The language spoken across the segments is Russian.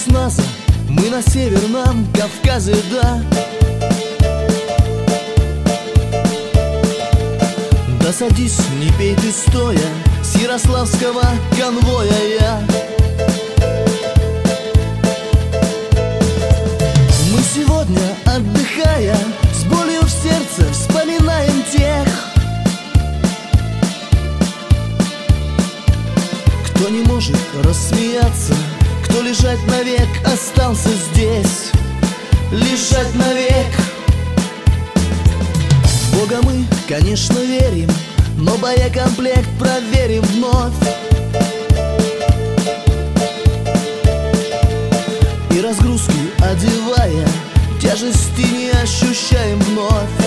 спецназа, мы на Северном Кавказе, да. Да садись, не пей ты стоя, с ярославского конвоя я. Мы сегодня, отдыхая, с болью в сердце вспоминаем тех, кто не может рассмеяться, кто лежать навек остался здесь, лежать навек. В Бога мы, конечно, верим, но боекомплект проверим вновь. И разгрузки одевая, тяжести не ощущаем вновь.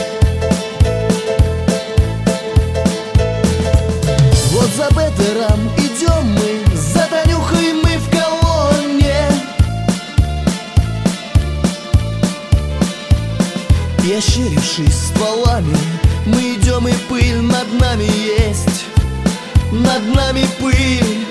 Вот за бетером идем мы, за Танюхой мы в колонне. И ощерившись стволами, мы идем, и пыль над нами есть, над нами пыль.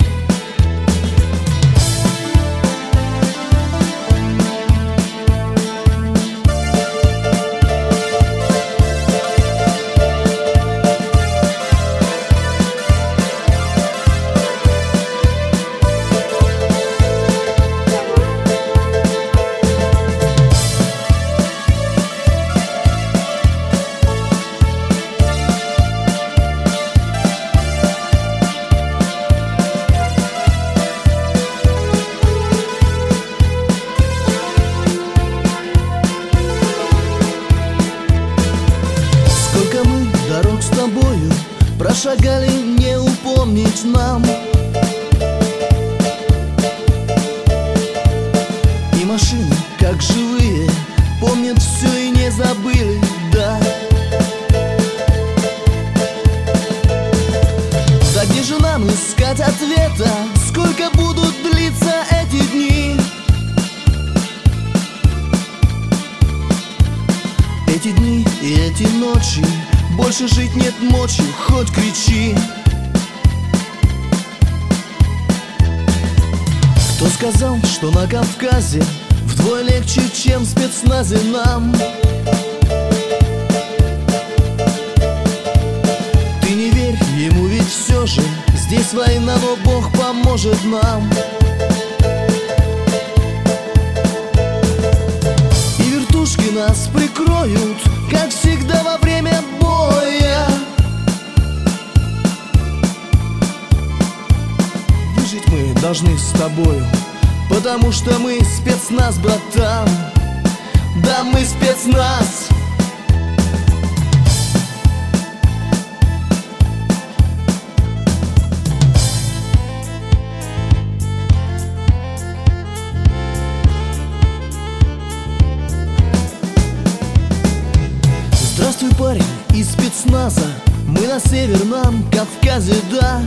Дорог с тобою прошагали, не упомнить нам. И машины, как живые, помнят все и не забыли, да. Да где же нам искать ответа, сколько будут длиться эти дни? Эти дни и эти ночи, больше жить нет мочи, хоть кричи. Кто сказал, что на Кавказе вдвое легче, чем в спецназе нам? Ты не верь ему, ведь все же здесь война, но Бог поможет нам. И вертушки нас прикроют, как всегда во время боя. Выжить мы должны с тобою, потому что мы спецназ, братан. Да, мы спецназ. Здравствуй, парень из спецназа, мы на Северном Кавказе, да.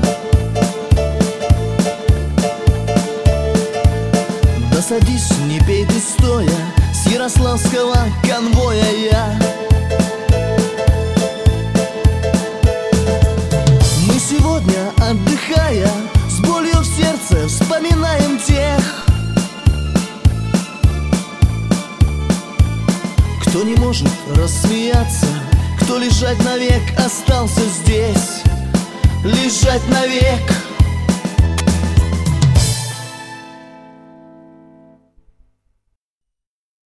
Да садись, не пей ты стоя, с ярославского конвоя я. Мы сегодня, отдыхая, с болью в сердце вспоминаем тех, кто не может рассмеяться, кто лежать навек остался здесь, лежать навек.